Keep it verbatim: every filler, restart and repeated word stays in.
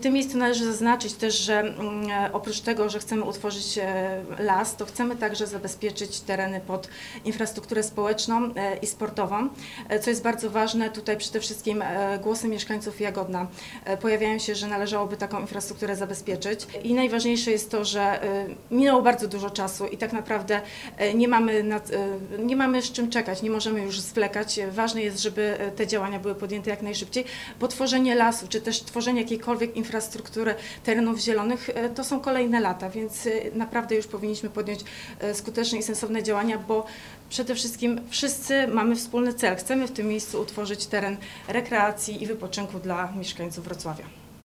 tym miejscu należy zaznaczyć też, że oprócz tego, że chcemy utworzyć las, to chcemy także zabezpieczyć tereny pod infrastrukturę społeczną i sportową, co jest bardzo ważne. Tutaj przede wszystkim głosy mieszkańców Jagodna pojawiają się, że należałoby taką infrastrukturę zabezpieczyć i najważniejsze jest to, że minęło bardzo dużo czasu i tak naprawdę nie mamy, nad, nie mamy z czym czekać, nie możemy już zwlekać. Ważne jest, żeby te działania były podjęte jak najszybciej, bo tworzenie lasu, czy też tworzenie jakiejkolwiek infrastruktury terenów zielonych to są kolejne lata, więc naprawdę już powinniśmy podjąć skuteczne i sensowne działania, bo przede wszystkim wszyscy mamy wspólny cel. Chcemy w tym miejscu utworzyć teren rekreacji i wypoczynku dla mieszkańców Wrocławia.